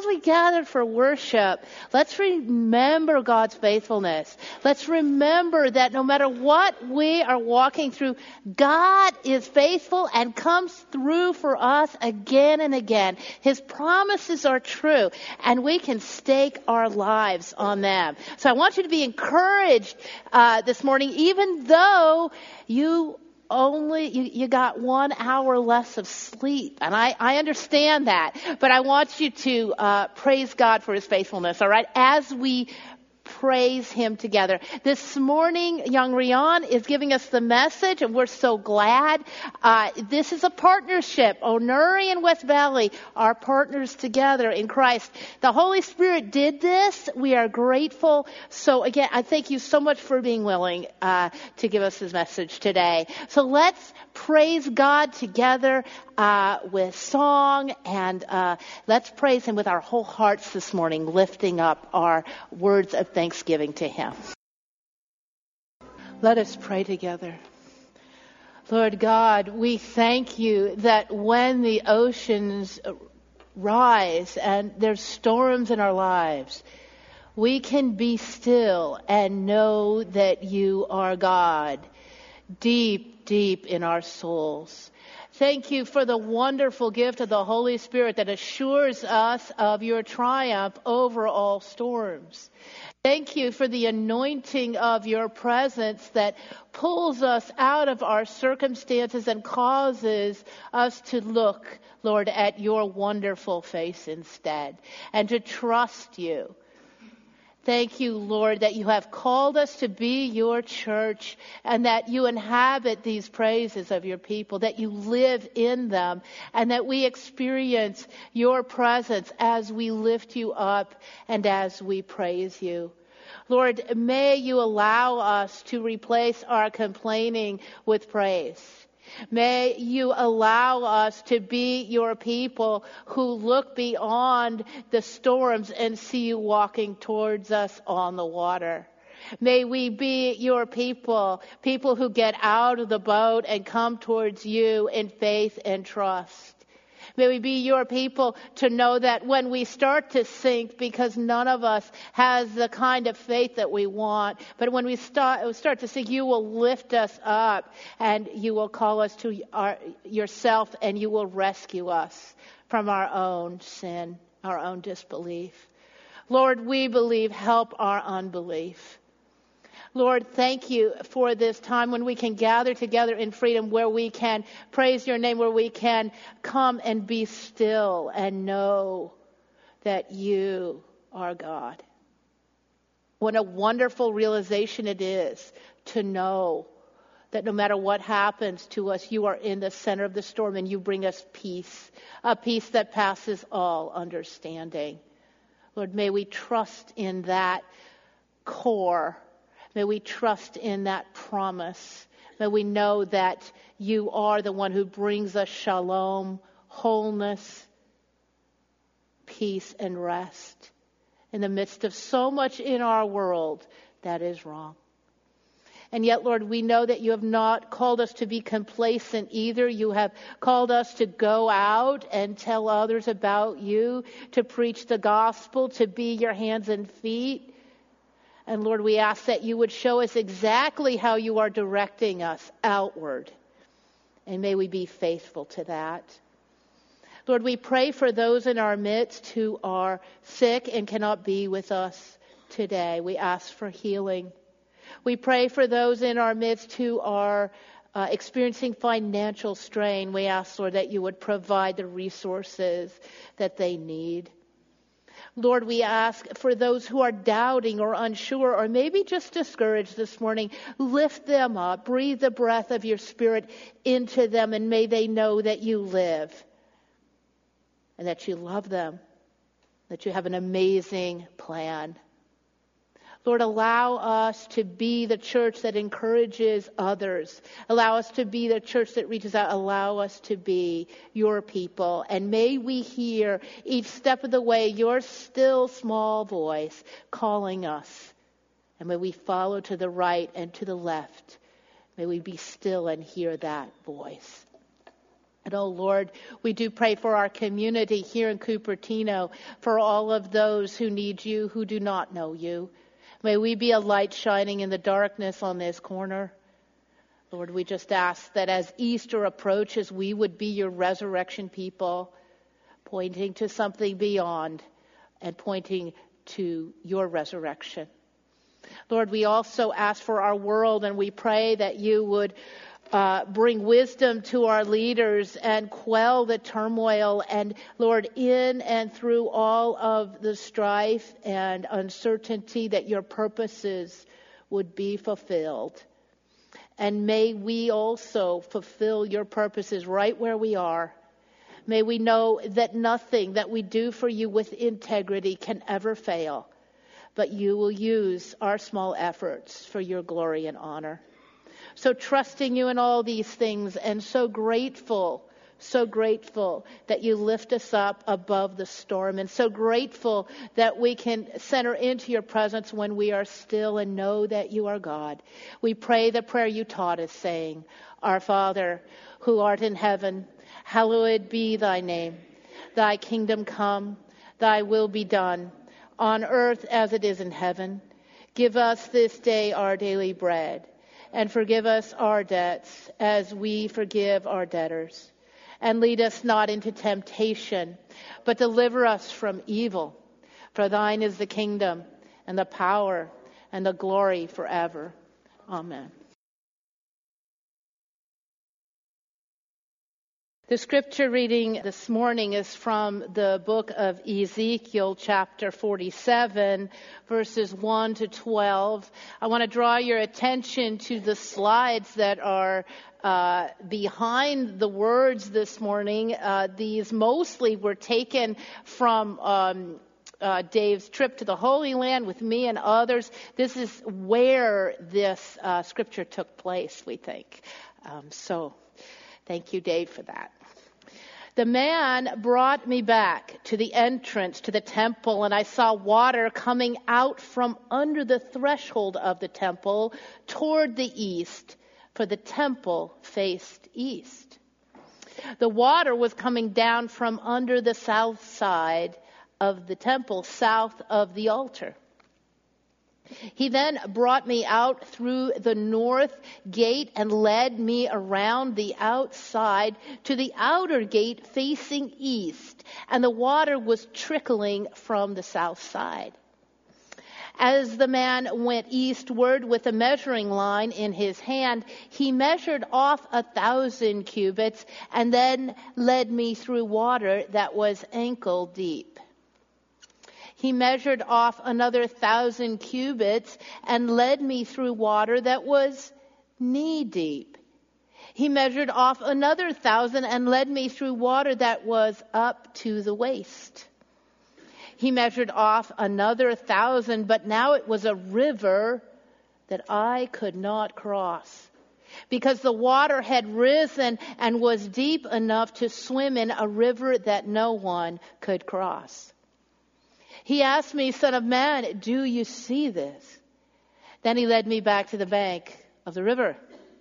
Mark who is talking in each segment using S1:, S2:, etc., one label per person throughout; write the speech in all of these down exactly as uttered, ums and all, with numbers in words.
S1: as we gather for worship, let's remember God's faithfulness. Let's remember that no matter what we are walking through, God is faithful and comes through for us again and again. His promises are true, and we can stake our lives on them. So I want you to be encouraged uh, this morning, even though you only you, you got one hour less of sleep, and I, I understand that, but I want you to uh, praise God for His faithfulness, all right, as we praise Him together. This morning, Young Rion is giving us the message, and we're so glad. Uh, this is a partnership. Onuri and West Valley are partners together in Christ. The Holy Spirit did this. We are grateful. So again, I thank you so much for being willing uh, to give us this message today. So let's praise God together uh, with song, and uh, let's praise Him with our whole hearts this morning, lifting up our words of thanksgiving to Him. Let us pray together. Lord God, we thank you that when the oceans rise and there's storms in our lives, we can be still and know that you are God, deep, deep in our souls. Thank you for the wonderful gift of the Holy Spirit that assures us of your triumph over all storms. Thank you for the anointing of your presence that pulls us out of our circumstances and causes us to look, Lord, at your wonderful face instead, and to trust you. Thank you, Lord, that you have called us to be your church, and that you inhabit these praises of your people, that you live in them, and that we experience your presence as we lift you up and as we praise you. Lord, may you allow us to replace our complaining with praise. May you allow us to be your people who look beyond the storms and see you walking towards us on the water. May we be your people, people who get out of the boat and come towards you in faith and trust. May we be your people to know that when we start to sink, because none of us has the kind of faith that we want, but when we start, start to sink, you will lift us up and you will call us to our, yourself, and you will rescue us from our own sin, our own disbelief. Lord, we believe, help our unbelief. Lord, thank you for this time when we can gather together in freedom, where we can praise your name, where we can come and be still and know that you are God. What a wonderful realization it is to know that no matter what happens to us, you are in the center of the storm and you bring us peace, a peace that passes all understanding. Lord, may we trust in that core. May we trust in that promise. May we know that you are the one who brings us shalom, wholeness, peace, and rest in the midst of so much in our world that is wrong. And yet, Lord, we know that you have not called us to be complacent either. You have called us to go out and tell others about you, to preach the gospel, to be your hands and feet. And Lord, we ask that you would show us exactly how you are directing us outward. And may we be faithful to that. Lord, we pray for those in our midst who are sick and cannot be with us today. We ask for healing. We pray for those in our midst who are uh, experiencing financial strain. We ask, Lord, that you would provide the resources that they need. Lord, we ask for those who are doubting or unsure or maybe just discouraged this morning, lift them up, breathe the breath of your Spirit into them, and may they know that you live and that you love them, that you have an amazing plan. Lord, allow us to be the church that encourages others. Allow us to be the church that reaches out. Allow us to be your people. And may we hear each step of the way your still small voice calling us. And may we follow to the right and to the left. May we be still and hear that voice. And oh Lord, we do pray for our community here in Cupertino, for all of those who need you, who do not know you. May we be a light shining in the darkness on this corner. Lord, we just ask that as Easter approaches, we would be your resurrection people, pointing to something beyond and pointing to your resurrection. Lord, we also ask for our world, and we pray that you would Uh, bring wisdom to our leaders and quell the turmoil. And Lord, in and through all of the strife and uncertainty, that your purposes would be fulfilled. And may we also fulfill your purposes right where we are. May we know that nothing that we do for you with integrity can ever fail, but you will use our small efforts for your glory and honor. So trusting you in all these things, and so grateful, so grateful that you lift us up above the storm, and so grateful that we can center into your presence when we are still and know that you are God. We pray the prayer you taught us, saying, Our Father, who art in heaven, hallowed be thy name. Thy kingdom come, thy will be done, on earth as it is in heaven. Give us this day our daily bread. And forgive us our debts as we forgive our debtors. And lead us not into temptation, but deliver us from evil. For thine is the kingdom and the power and the glory forever. Amen. The scripture reading this morning is from the book of Ezekiel, chapter forty-seven, verses one to twelve. I want to draw your attention to the slides that are uh, behind the words this morning. Uh, these mostly were taken from um, uh, Dave's trip to the Holy Land with me and others. This is where this uh, scripture took place, we think. Um, so... Thank you, Dave, for that. The man brought me back to the entrance to the temple, and I saw water coming out from under the threshold of the temple toward the east, for the temple faced east. The water was coming down from under the south side of the temple, south of the altar. He then brought me out through the north gate and led me around the outside to the outer gate facing east, and the water was trickling from the south side. As the man went eastward with a measuring line in his hand, he measured off a thousand cubits and then led me through water that was ankle deep. He measured off another thousand cubits and led me through water that was knee deep. He measured off another thousand and led me through water that was up to the waist. He measured off another thousand, but now it was a river that I could not cross, because the water had risen and was deep enough to swim in, a river that no one could cross. He asked me, Son of man, do you see this? Then he led me back to the bank of the river.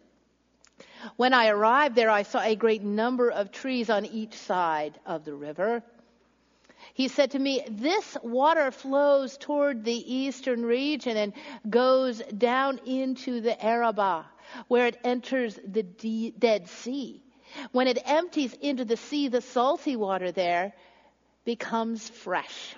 S1: When I arrived there, I saw a great number of trees on each side of the river. He said to me, this water flows toward the eastern region and goes down into the Arabah, where it enters the De- Dead Sea. When it empties into the sea, the salty water there becomes fresh.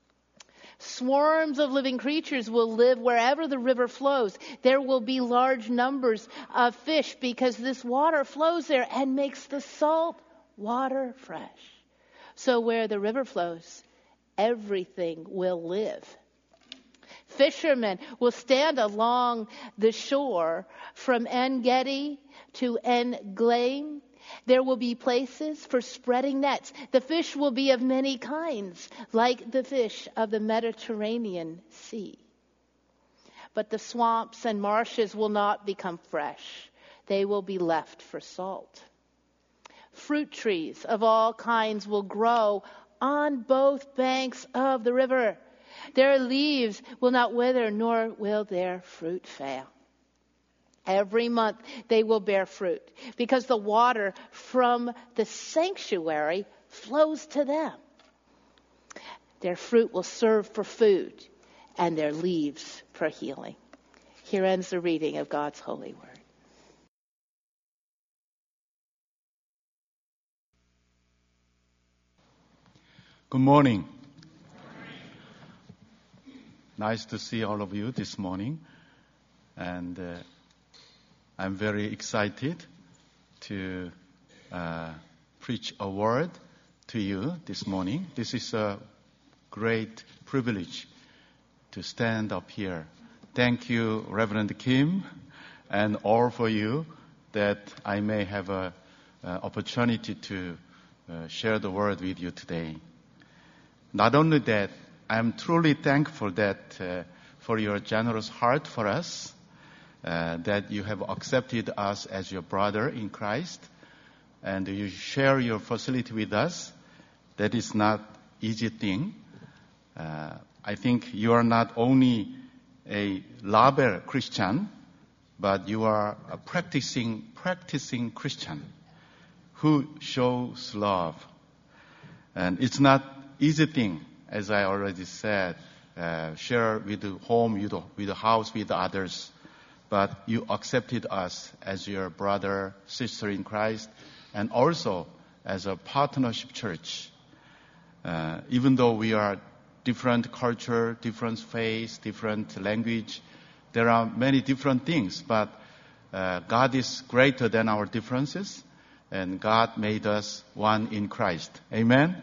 S1: Swarms of living creatures will live wherever the river flows. There will be large numbers of fish because this water flows there and makes the salt water fresh. So where the river flows, everything will live. Fishermen will stand along the shore from En Gedi to En Glaim. There will be places for spreading nets. The fish will be of many kinds, like the fish of the Mediterranean Sea. But the swamps and marshes will not become fresh. They will be left for salt. Fruit trees of all kinds will grow on both banks of the river. Their leaves will not wither, nor will their fruit fail. Every month they will bear fruit, because the water from the sanctuary flows to them. Their fruit will serve for food, and their leaves for healing. Here ends the reading of God's holy word.
S2: Good morning. Nice to see all of you this morning. And uh, I'm very excited to uh, preach a word to you this morning. This is a great privilege to stand up here. Thank you, Reverend Kim, and all for you that I may have an opportunity to uh, share the word with you today. Not only that, I'm truly thankful that uh, for your generous heart for us, uh, that you have accepted us as your brother in Christ, and you share your facility with us. That is not easy thing. Uh, I think you are not only a label Christian, but you are a practicing practicing Christian who shows love. And it's not easy thing, as I already said, uh, share with the home, with the, with the house, with the others. But you accepted us as your brother, sister in Christ, and also as a partnership church. Uh, even though we are different culture, different faith, different language, there are many different things, but uh, God is greater than our differences, and God made us one in Christ. Amen?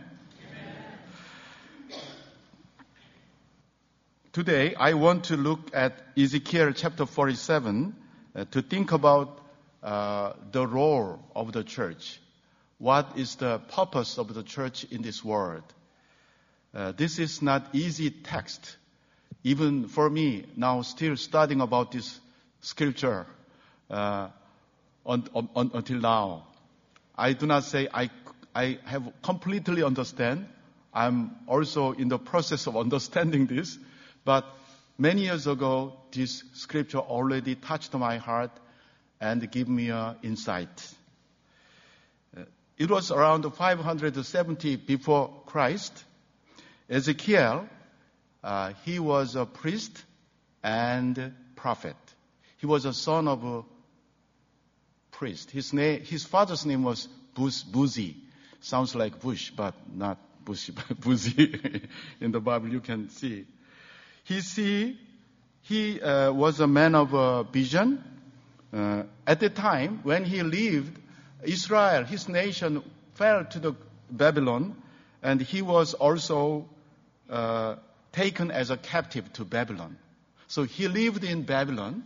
S2: Today, I want to look at Ezekiel chapter forty-seven uh, to think about uh, the role of the church. What is the purpose of the church in this world? Uh, this is not easy text, even for me now still studying about this scripture uh, on, on, on, until now. I do not say I, I have completely understand. I'm also in the process of understanding this. But many years ago, this scripture already touched my heart and gave me an insight. Uh, it was around five hundred seventy before Christ. Ezekiel, uh, he was a priest and prophet. He was a son of a priest. His name, his father's name was Buz, Buzi. Sounds like Bush, but not Bush, but Buzi. In the Bible, you can see. He see, he uh, was a man of uh, vision. Uh, at the time when he lived, Israel, his nation, fell to the Babylon, and he was also uh, taken as a captive to Babylon. So he lived in Babylon.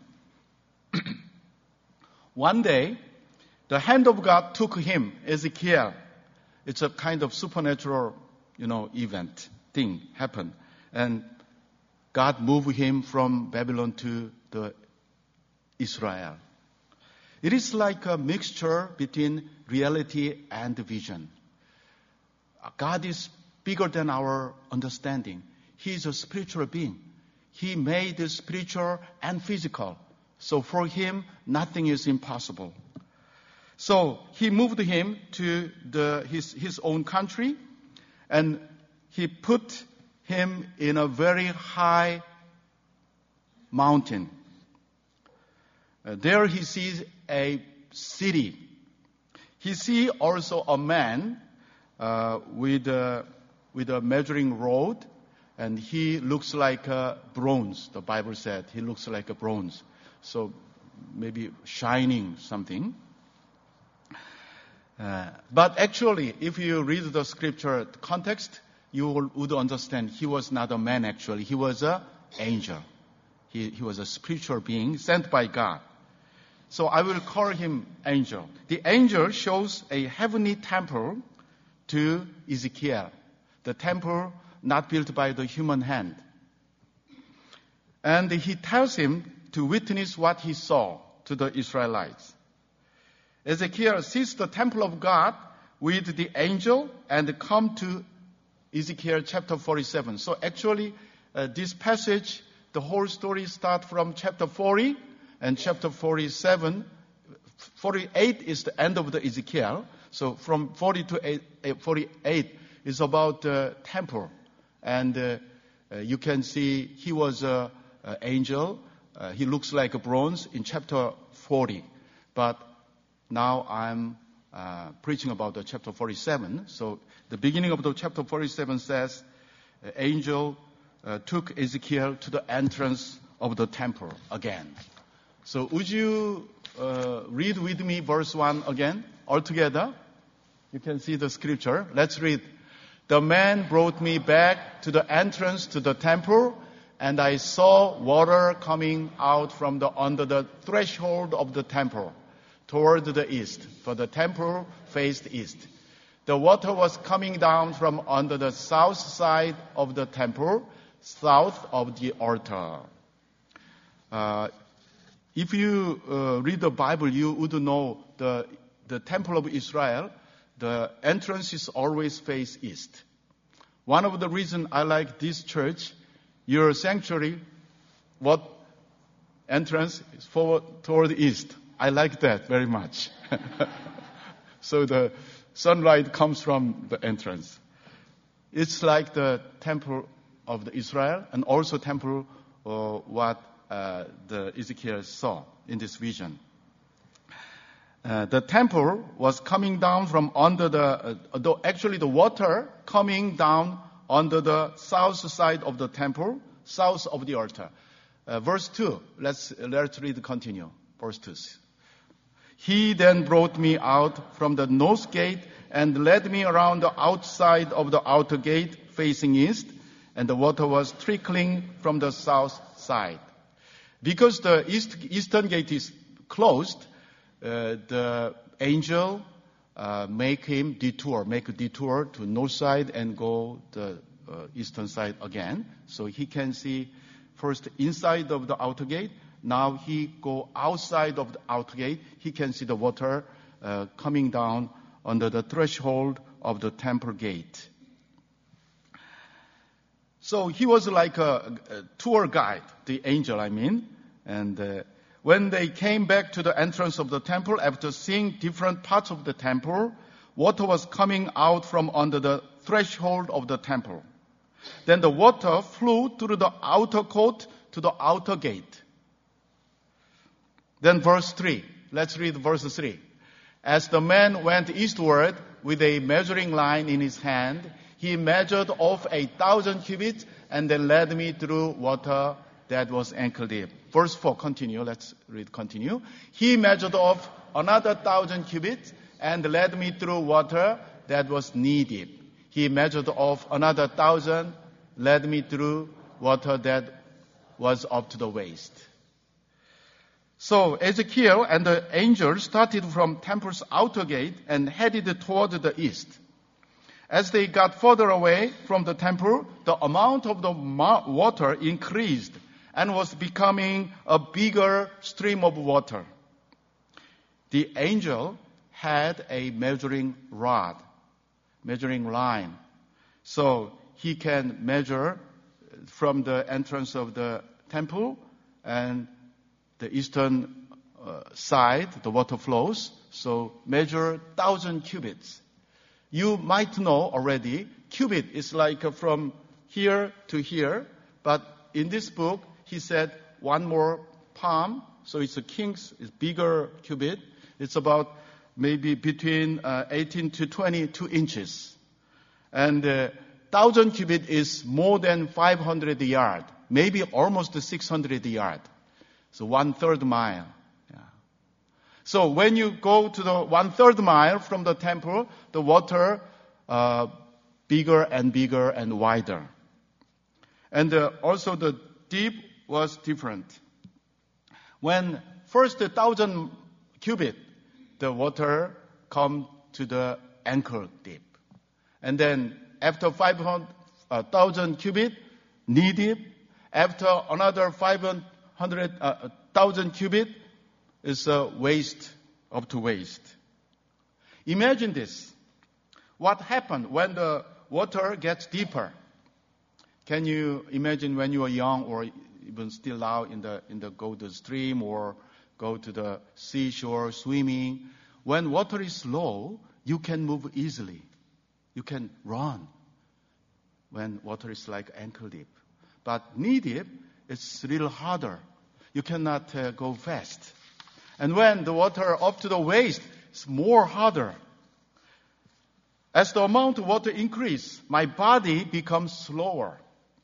S2: One day, the hand of God took him, Ezekiel. It's a kind of supernatural, you know, event, thing happened. And God moved him from Babylon to the Israel. It is like a mixture between reality and vision. God is bigger than our understanding. He is a spiritual being. He made the spiritual and physical. So for him, nothing is impossible. So he moved him to the, his, his own country, and he put him in a very high mountain. Uh, there he sees a city. He sees also a man uh, with a, with a measuring rod, and he looks like a bronze. The Bible said he looks like a bronze. So maybe shining something. Uh, but actually, if you read the scripture context, you would understand he was not a man actually. He was an angel. He, he was a spiritual being sent by God. So I will call him angel. The angel shows a heavenly temple to Ezekiel. The temple not built by the human hand. And he tells him to witness what he saw to the Israelites. Ezekiel sees the temple of God with the angel and come to Ezekiel chapter forty-seven. So actually, uh, this passage, the whole story starts from chapter forty, and chapter forty-seven, forty-eight is the end of the Ezekiel. So from forty to forty-eight is about the temple. And uh, uh, you can see he was an angel. Uh, he looks like a bronze in chapter forty. But now I'm uh, preaching about the chapter forty-seven. So the beginning of the chapter forty-seven says, the angel uh, took Ezekiel to the entrance of the temple again. So would you uh, read with me verse one again, all together? You can see the scripture. Let's read. The man brought me back to the entrance to the temple, and I saw water coming out from the under the threshold of the temple toward the east, for the temple faced east. The water was coming down from under the south side of the temple, south of the altar. Uh, if you uh, read the Bible, you would know the the temple of Israel, the entrance is always face east. One of the reasons I like this church, your sanctuary, what entrance is forward toward the east. I like that very much. So the sunlight comes from the entrance. It's like the temple of the Israel and also temple uh, what uh, the Ezekiel saw in this vision. Uh, the temple was coming down from under the, uh, the, actually the water coming down under the south side of the temple, south of the altar. Uh, verse two, let's, let's read, continue. Verse two. He then brought me out from the north gate and led me around the outside of the outer gate facing east, and the water was trickling from the south side. Because the east, eastern gate is closed, Uh, the angel uh, make him detour, make a detour to north side and go the uh, eastern side again. So he can see first inside of the outer gate. Now he go outside of the outer gate. He can see the water uh, coming down under the threshold of the temple gate. So he was like a, a tour guide, the angel, I mean, and uh, when they came back to the entrance of the temple, after seeing different parts of the temple, water was coming out from under the threshold of the temple. Then the water flew through the outer court to the outer gate. Then verse three. Let's read verse three. As the man went eastward with a measuring line in his hand, he measured off a thousand cubits and then led me through water that was ankle deep. Verse four, continue. Let's read, continue. He measured off another thousand cubits and led me through water that was knee deep. He measured off another thousand, led me through water that was up to the waist. So Ezekiel and the angel started from temple's outer gate and headed toward the east. As they got further away from the temple, the amount of the water increased and was becoming a bigger stream of water. The angel had a measuring rod, measuring line. So he can measure from the entrance of the temple and the eastern uh, side, the water flows. So measure thousand cubits. You might know already, cubit is like from here to here, but in this book, he said one more palm, so it's a king's, it's bigger cubit. It's about maybe between uh, eighteen to twenty-two inches. And uh, thousand cubit is more than five hundred yard, maybe almost six hundred yard. So one third mile. Yeah. So when you go to the one third mile from the temple, the water uh, bigger and bigger and wider. And uh, also the deep was different. When first a thousand cubit, the water come to the ankle deep. And then after five thousand cubit, knee deep. After another five hundred thousand cubit is uh, waist up to waist. Imagine this. What happened when the water gets deeper? Can you imagine when you were young or even still now in the in the Golden Stream or go to the seashore, swimming. When water is low, you can move easily. You can run when water is like ankle deep. But knee deep, it's a little harder. You cannot uh, go fast. And when the water up to the waist, it's more harder. As the amount of water increases, my body becomes slower.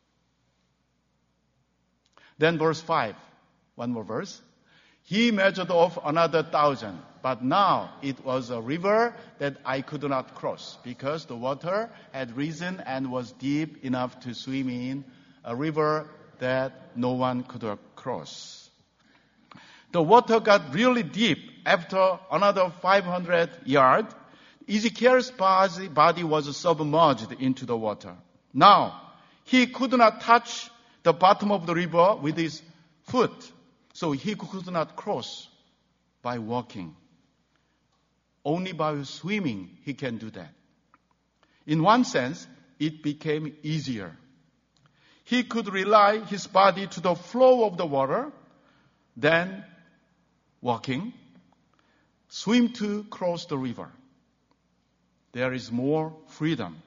S2: Then verse five, one more verse. He measured off another thousand, but now it was a river that I could not cross because the water had risen and was deep enough to swim in, a river that no one could cross. The water got really deep after another five hundred yards. Ezekiel's body was submerged into the water. Now, he could not touch the bottom of the river with his foot, so he could not cross by walking. Only by swimming he can do that. In one sense, it became easier. He could rely his body to the flow of the water, then walking, swim to cross the river. There is more freedom.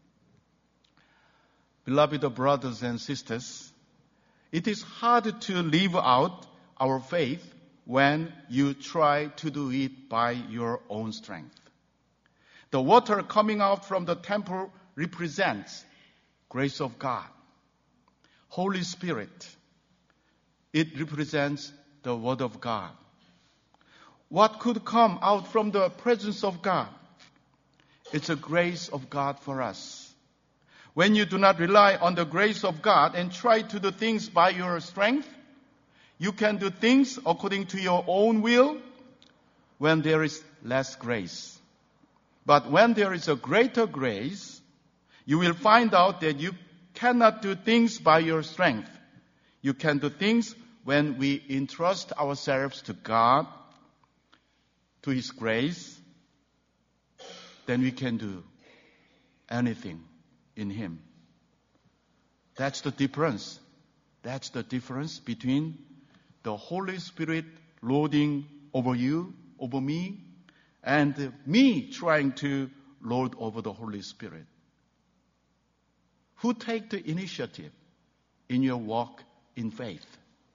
S2: Beloved brothers and sisters, it is hard to live out our faith when you try to do it by your own strength. The water coming out from the temple represents grace of God. Holy Spirit, it represents the Word of God. What could come out from the presence of God? It's a grace of God for us. When you do not rely on the grace of God and try to do things by your strength, you can do things according to your own will when there is less grace. But when there is a greater grace, you will find out that you cannot do things by your strength. You can do things when we entrust ourselves to God, to His grace, then we can do anything in Him. That's the difference. That's the difference between the Holy Spirit lording over you, over me, and me trying to lord over the Holy Spirit. Who take the initiative in your walk in faith?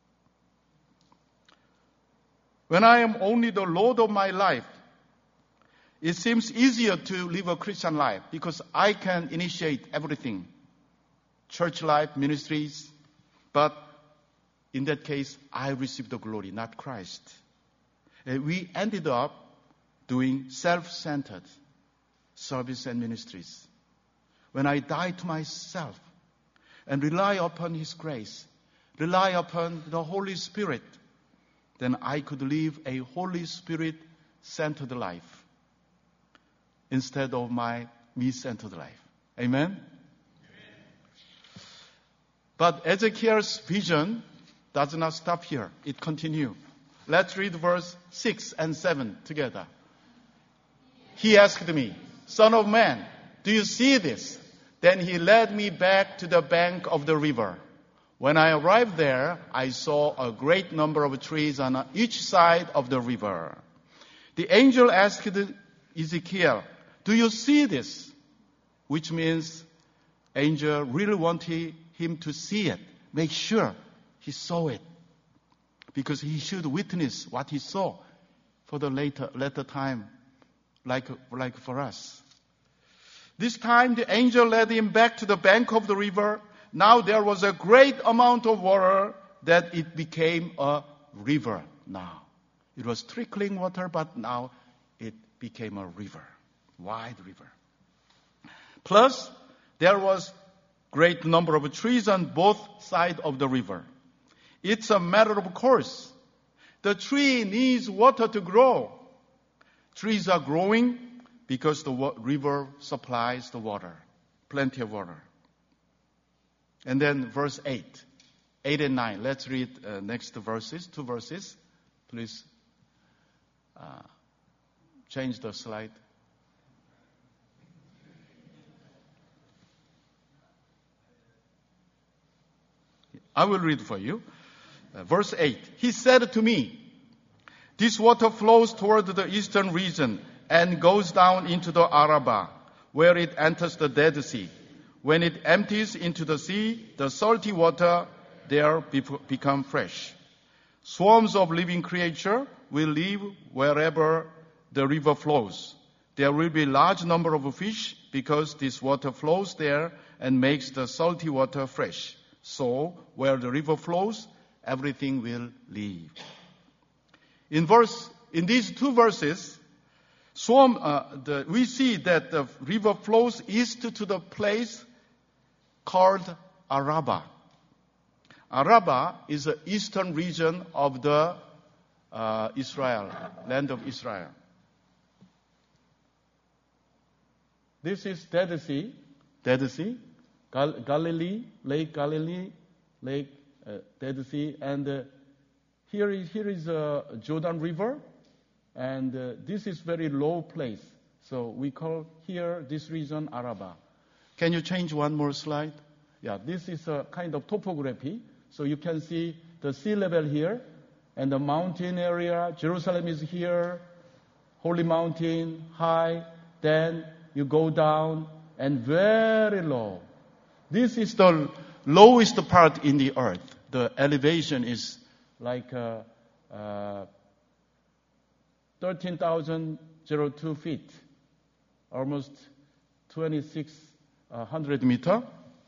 S2: When I am only the Lord of my life, it seems easier to live a Christian life because I can initiate everything. Church life, ministries. But in that case, I receive the glory, not Christ. And we ended up doing self-centered service and ministries. When I die to myself and rely upon His grace, rely upon the Holy Spirit, then I could live a Holy Spirit-centered life instead of my me-centered life. Amen? Amen? But Ezekiel's vision does not stop here. It continues. Let's read verse six and seven together. He asked me, Son of man, do you see this? Then he led me back to the bank of the river. When I arrived there, I saw a great number of trees on each side of the river. The angel asked Ezekiel, do you see this? Which means angel really wanted him to see it. Make sure he saw it. Because he should witness what he saw for the later, later time, like, like for us. This time the angel led him back to the bank of the river. Now there was a great amount of water that it became a river now. It was trickling water, but now it became a river, wide river. Plus, there was great number of trees on both sides of the river. It's a matter of course. The tree needs water to grow. Trees are growing because the wa- river supplies the water, plenty of water. And then verse eight, eight and nine. Let's read uh, next verses, two verses. Please uh, change the slide. I will read for you. Uh, verse eight. He said to me, This water flows toward the eastern region and goes down into the Arabah, where it enters the Dead Sea. When it empties into the sea, the salty water there be- become fresh. Swarms of living creatures will live wherever the river flows. There will be a large number of fish because this water flows there and makes the salty water fresh. So, where the river flows, everything will live. In verse, in these two verses, swarm, uh, the, we see that the river flows east to the place called Arabah. Arabah is the eastern region of the uh, Israel, land of Israel. This is Dead Sea, Dead Sea, Gal- Galilee, Lake Galilee, Lake uh, Dead Sea, and uh, here is here is uh, Jordan River, and uh, this is very low place. So we call here this region Arabah. Can you change one more slide? Yeah, this is a kind of topography. So you can see the sea level here, and the mountain area. Jerusalem is here, holy mountain, high. Then you go down and very low. This is the lowest part in the earth. The elevation is like uh, uh, thirteen thousand two feet, almost twenty-six hundred meter.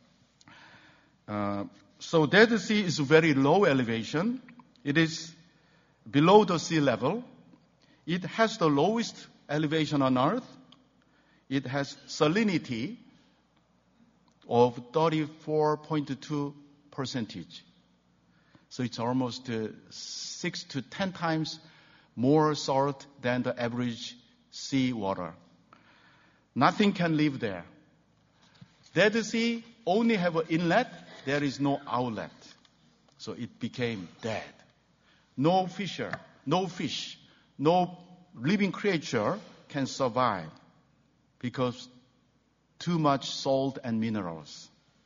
S2: Uh, so Dead Sea is very low elevation. It is below the sea level. It has the lowest elevation on earth. It has salinity of thirty-four point two percentage. So it's almost uh, six to ten times more salt than the average sea water. Nothing can live there. Dead Sea only have an inlet. There is no outlet. So it became dead. No fisher, no fish, no living creature can survive because too much salt and minerals.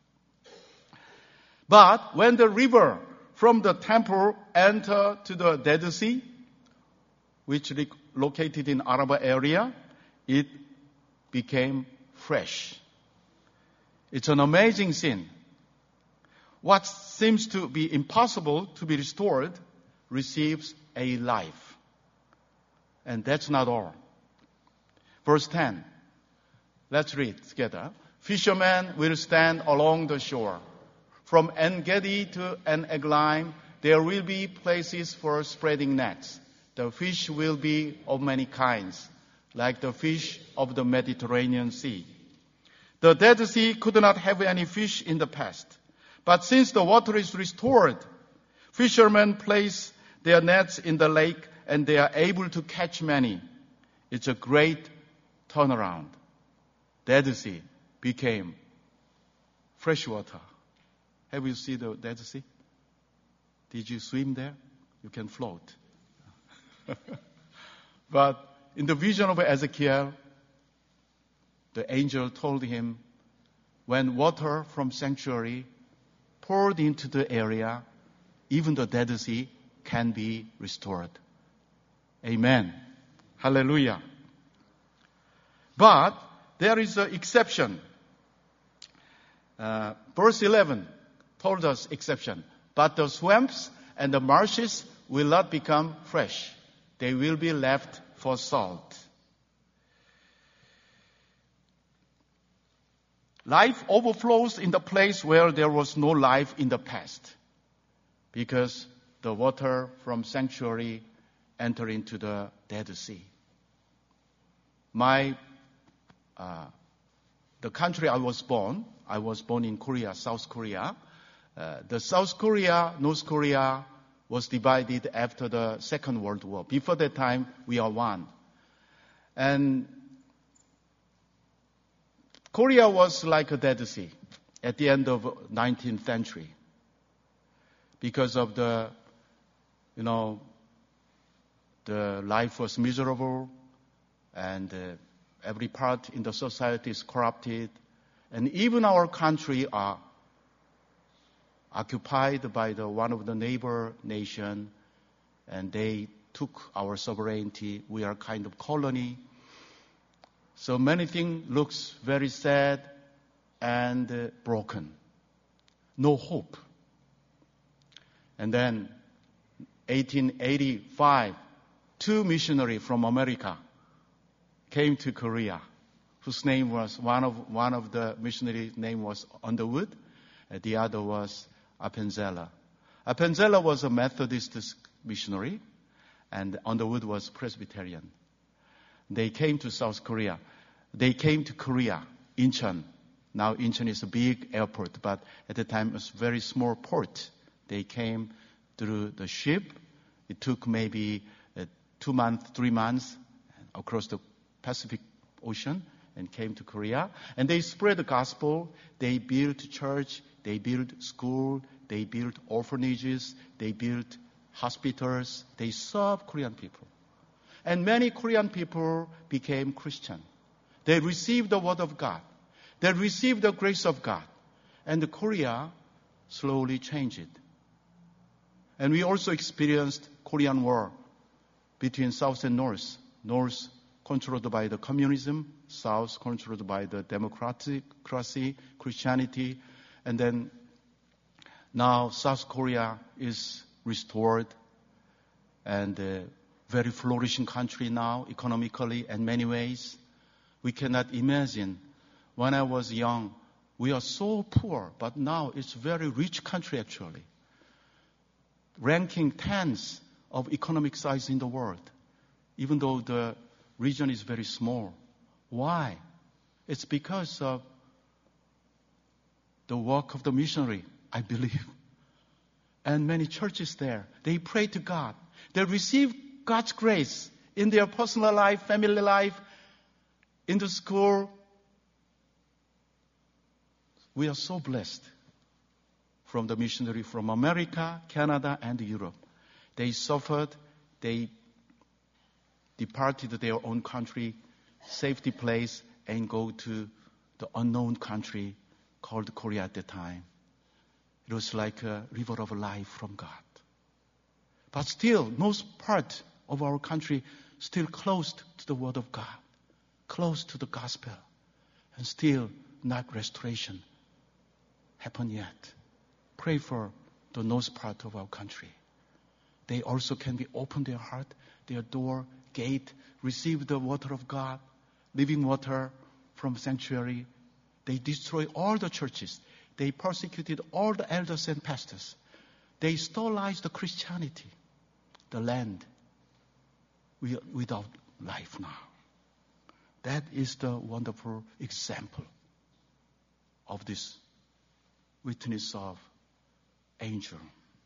S2: But when the river from the temple entered to the Dead Sea, which is located in Arabah area, it became fresh. It's an amazing scene. What seems to be impossible to be restored receives a life. And that's not all. Verse ten. Let's read together. Fishermen will stand along the shore. From En-Gedi to En-Eglaim, there will be places for spreading nets. The fish will be of many kinds, like the fish of the Mediterranean Sea. The Dead Sea could not have any fish in the past. But since the water is restored, fishermen place their nets in the lake and they are able to catch many. It's a great turnaround. Dead Sea became fresh water. Have you seen the Dead Sea? Did you swim there? You can float. But in the vision of Ezekiel, the angel told him, when water from sanctuary poured into the area, even the Dead Sea can be restored. Amen. Hallelujah. But there is an exception. Uh, verse eleven told us exception. But the swamps and the marshes will not become fresh. They will be left for salt. Life overflows in the place where there was no life in the past, because the water from sanctuary entered into the Dead Sea. My, uh, the country I was born, I was born in Korea, South Korea. Uh, the South Korea, North Korea was divided after the Second World War. Before that time, we are one. And Korea was like a Dead Sea at the end of nineteenth century because of the, you know, the life was miserable and uh, every part in the society is corrupted. And even our country are occupied by the one of the neighbor nation, and they took our sovereignty. We are kind of colony. So many things looks very sad and uh, broken. No hope. And then eighteen eighty-five, two missionaries from America came to Korea, whose name was, one of, one of the missionaries' name was Underwood, and the other was Appenzeller. Appenzeller was a Methodist missionary, and Underwood was Presbyterian. They came to South Korea. They came to Korea, Incheon. Now Incheon is a big airport, but at the time it was a very small port. They came through the ship. It took maybe uh, two months, three months across the Pacific Ocean and came to Korea. And they spread the gospel. They built church. They built school. They built orphanages. They built hospitals. They served Korean people. And many Korean people became Christian. They received the word of God. They received the grace of God. And Korea slowly changed. And we also experienced Korean War between South and North. North controlled by the communism, South controlled by the democracy, Christianity. And then now South Korea is restored and a very flourishing country now, economically and many ways. We cannot imagine. When I was young, we are so poor, but now it's a very rich country actually. Ranking tens of economic size in the world, even though the region is very small. Why? It's because of the work of the missionary, I believe. And many churches there, they pray to God. They receive God's grace in their personal life, family life, in the school. We are so blessed from the missionary from America, Canada, and Europe. They suffered. They departed their own country, safety place, and go to the unknown country called Korea at the time. It was like a river of life from God. But still, most part of our country still close to the Word of God, close to the gospel, and still not restoration happen yet. Pray for the north part of our country. They also can be open their heart, their door, gate, receive the water of God, living water from sanctuary. They destroy all the churches. They persecuted all the elders and pastors. They stolized the Christianity, the land, we, without life now. That is the wonderful example of this witness of angel.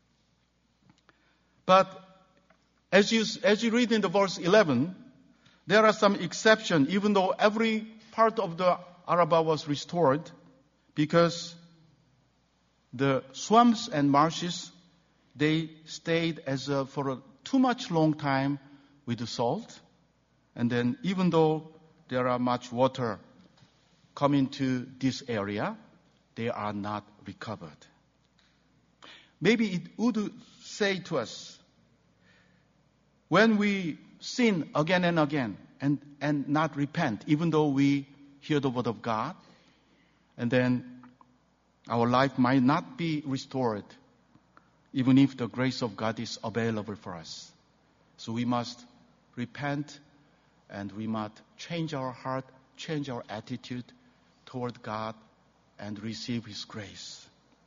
S2: But as you, as you read in the verse eleven, there are some exceptions, even though every part of the Arabah was restored, because the swamps and marshes, they stayed as a, for a too much long time with the salt. And then even though there are much water coming to this area, they are not recovered. Maybe it would say to us, when we sin again and again and, and not repent, even though we hear the word of God, and then our life might not be restored, even if the grace of God is available for us. So we must repent, and we must change our heart, change our attitude toward God, and receive His grace.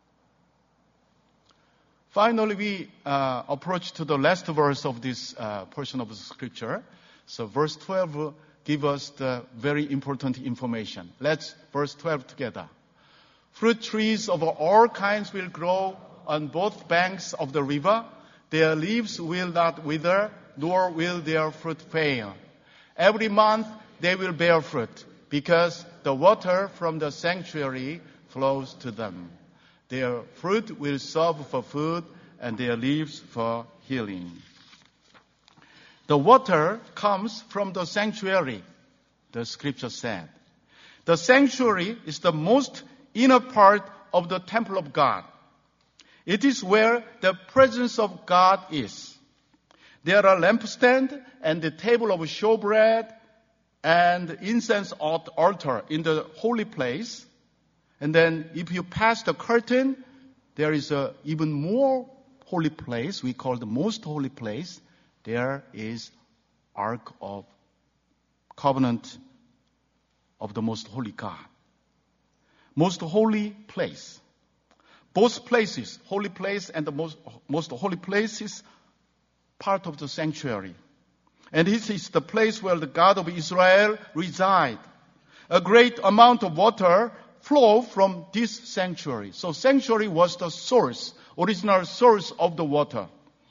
S2: Finally, we uh, approach to the last verse of this uh, portion of the scripture. So verse twelve gives us the very important information. Let's verse twelve together. Fruit trees of all kinds will grow on both banks of the river. Their leaves will not wither, nor will their fruit fail. Every month they will bear fruit, because the water from the sanctuary flows to them. Their fruit will serve for food, and their leaves for healing. The water comes from the sanctuary, the scripture said. The sanctuary is the most inner part of the temple of God. It is where the presence of God is. There are lampstand and the table of showbread and incense altar in the holy place. And then if you pass the curtain, there is a even more holy place we call the most holy place. There is Ark of Covenant of the Most Holy God. Most holy place. Both places, holy place and the most, most holy place, is part of the sanctuary. And this is the place where the God of Israel resides. A great amount of water flow from this sanctuary. So sanctuary was the source, original source of the water.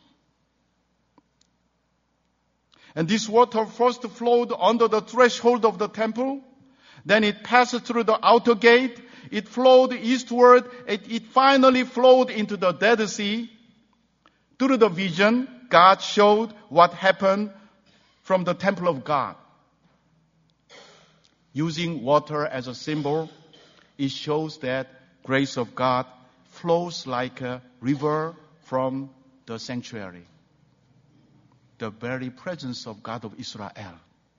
S2: And this water first flowed under the threshold of the temple. Then it passed through the outer gate. It flowed eastward. It, it finally flowed into the Dead Sea. Through the vision, God showed what happened from the temple of God. Using water as a symbol, it shows that grace of God flows like a river from the sanctuary. The very presence of God of Israel.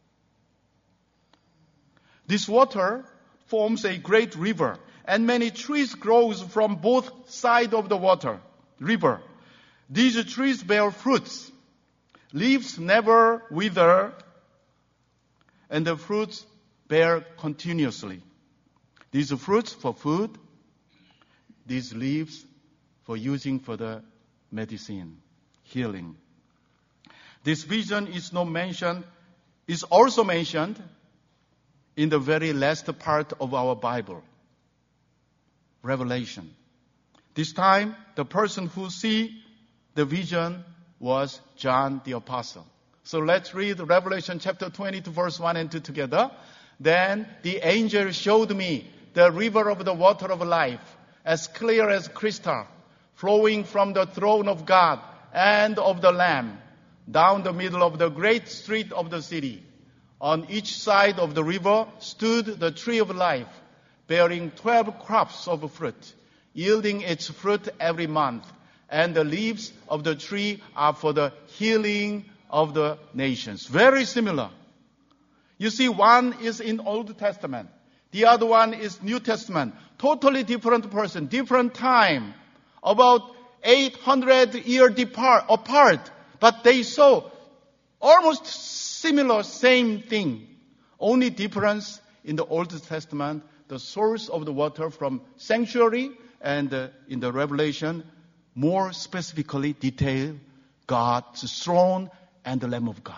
S2: This water forms a great river, and many trees grow from both sides of the water, river. These trees bear fruits. Leaves never wither, and the fruits bear continuously. These fruits for food, these leaves for using for the medicine, healing. This vision is not mentioned, is also mentioned in the very last part of our Bible, Revelation. This time, the person who see the vision was John the Apostle. So let's read Revelation chapter twenty-two, verse one and two together. Then the angel showed me the river of the water of life, as clear as crystal, flowing from the throne of God and of the Lamb, down the middle of the great street of the city. On each side of the river stood the tree of life, bearing twelve crops of fruit, yielding its fruit every month. And the leaves of the tree are for the healing of the nations. Very similar. You see, one is in Old Testament. The other one is New Testament. Totally different person, different time. About eight hundred years depart, apart. But they saw almost similar, same thing. Only difference in the Old Testament, the source of the water from sanctuary, and uh, in the Revelation, more specifically detailed, God's throne and the Lamb of God.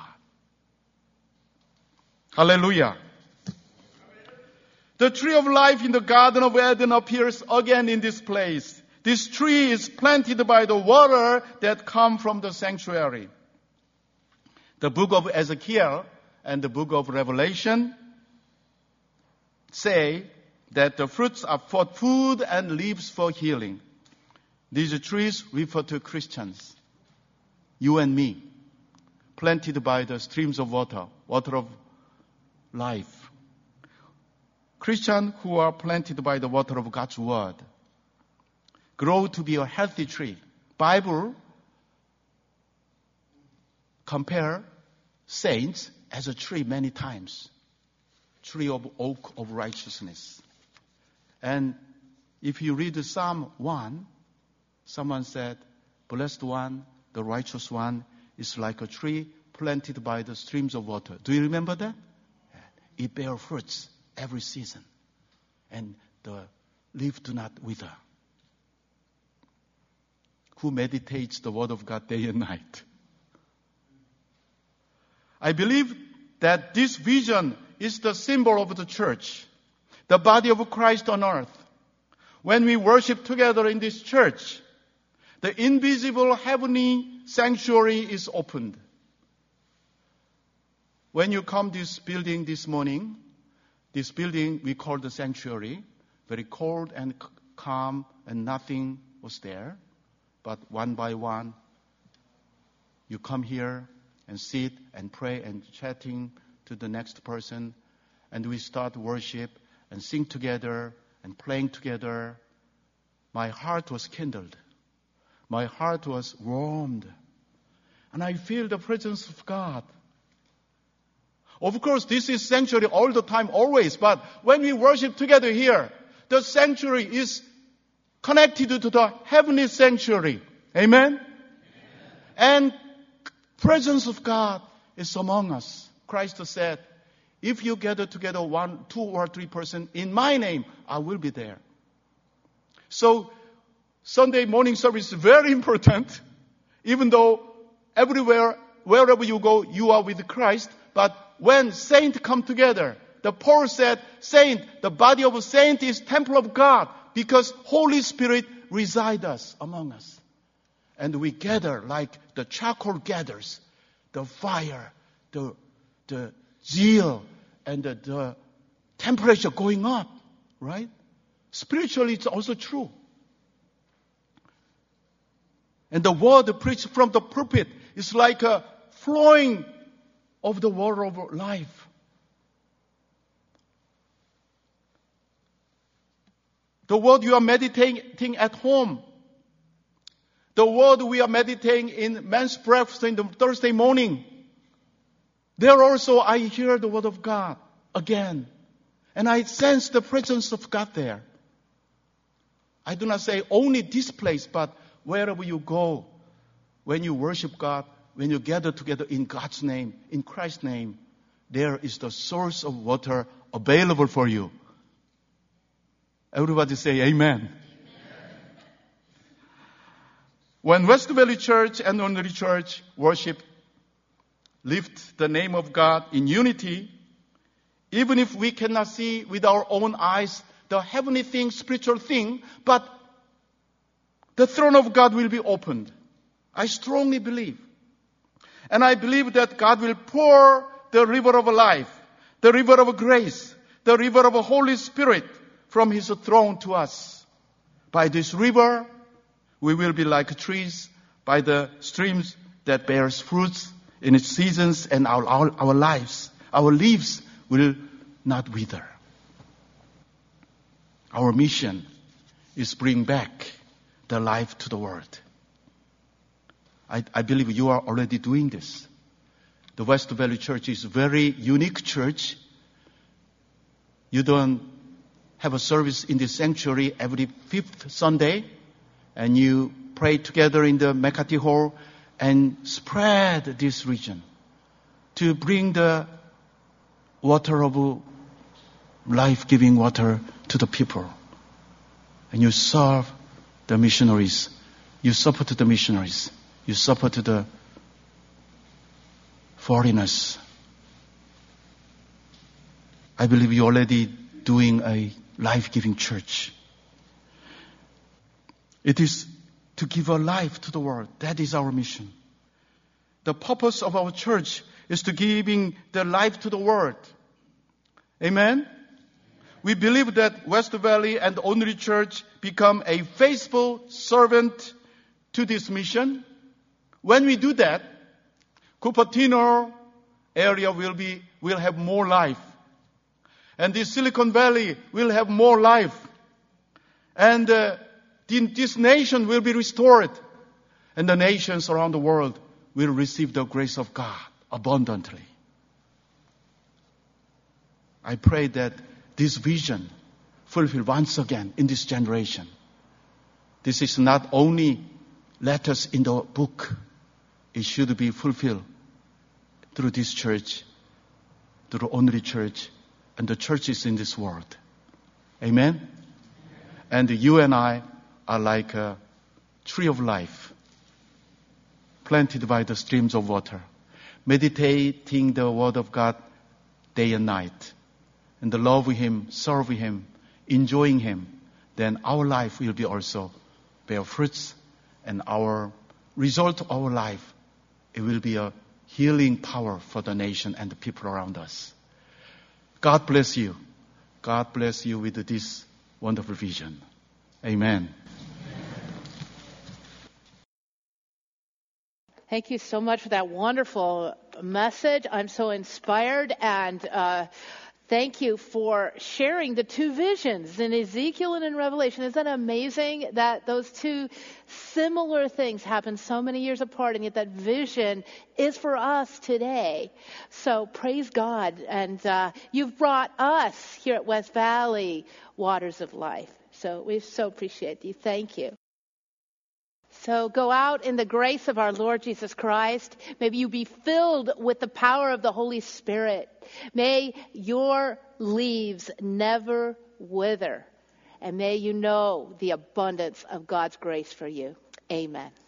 S2: Hallelujah. The tree of life in the Garden of Eden appears again in this place. This tree is planted by the water that come from the sanctuary. The book of Ezekiel and the book of Revelation say that the fruits are for food and leaves for healing. These trees refer to Christians, you and me, planted by the streams of water, water of life. Christians who are planted by the water of God's word grow to be a healthy tree. Bible compare saints as a tree many times. Tree of oak of righteousness. And if you read Psalm one, someone said, blessed one, the righteous one, is like a tree planted by the streams of water. Do you remember that? It bears fruits every season, and the leaf do not wither. Who meditates the word of God day and night? I believe that this vision is the symbol of the church, the body of Christ on earth. When we worship together in this church, the invisible heavenly sanctuary is opened. When you come to this building this morning, this building we call the sanctuary, very cold and c- calm, and nothing was there. But one by one, you come here and sit and pray and chatting to the next person, and we start worship and sing together and playing together. My heart was kindled. My heart was warmed. and I feel the presence of God. Of course, this is sanctuary all the time, always, but when we worship together here, the sanctuary is connected to the heavenly sanctuary. Amen? Amen. And presence of God is among us. Christ said, if you gather together one, two or three person in my name, I will be there. So, Sunday morning service is very important. Even though everywhere, wherever you go, you are with Christ. But when saints come together, the Paul said, saint, the body of a saint is temple of God because Holy Spirit resides us among us. And we gather like the charcoal gathers, the fire, the, the zeal, and the, the temperature going up, right? Spiritually, it's also true. And the word preached from the pulpit is like a flowing of the water of life. The word you are meditating at home, the word we are meditating in men's breakfast in the Thursday morning, there also I hear the word of God again. And I sense the presence of God there. I do not say only this place, but wherever you go, when you worship God, when you gather together in God's name, in Christ's name, there is the source of water available for you. Everybody say amen. Amen. When West Valley Church and Only Church worship, lift the name of God in unity, even if we cannot see with our own eyes the heavenly thing, spiritual thing, but the throne of God will be opened. I strongly believe. And I believe that God will pour the river of life, the river of grace, the river of the Holy Spirit from His throne to us. By this river, we will be like trees by the streams that bears fruits in its seasons, and our, our, our lives, our leaves will not wither. Our mission is bring back the life to the world. I, I believe you are already doing this. The West Valley Church is a very unique church. You don't have a service in the sanctuary every fifth Sunday, and you pray together in the McCarthy Hall and spread this region to bring the water of life-giving water to the people. And you serve the missionaries. You support the missionaries. You support the foreigners. I believe you're already doing a life-giving church. It is to give a life to the world. That is our mission. The purpose of our church is to giving the life to the world. Amen? We believe that West Valley and Only Church become a faithful servant to this mission. When we do that, Cupertino area will be will have more life. And the Silicon Valley will have more life. And uh, the, this nation will be restored. And the nations around the world will receive the grace of God abundantly. I pray that this vision fulfilled once again in this generation. This is not only letters in the book. It should be fulfilled through this church, through the Only Church, and the churches in this world. Amen? And you and I are like a tree of life, planted by the streams of water, meditating the word of God day and night, and love Him, serve Him, enjoying Him. Then our life will be also bear fruits, and our result of our life, it will be a healing power for the nation and the people around us. God bless you. God bless you with this wonderful vision. Amen.
S1: Thank you so much for that wonderful message. I'm so inspired, and uh, Thank you for sharing the two visions in Ezekiel and in Revelation. Isn't that amazing that those two similar things happened so many years apart, and yet that vision is for us today? So praise God. And uh, you've brought us here at West Valley Waters of Life. So we so appreciate you. Thank you. So go out in the grace of our Lord Jesus Christ. May you be filled with the power of the Holy Spirit. May your leaves never wither. And may you know the abundance of God's grace for you. Amen.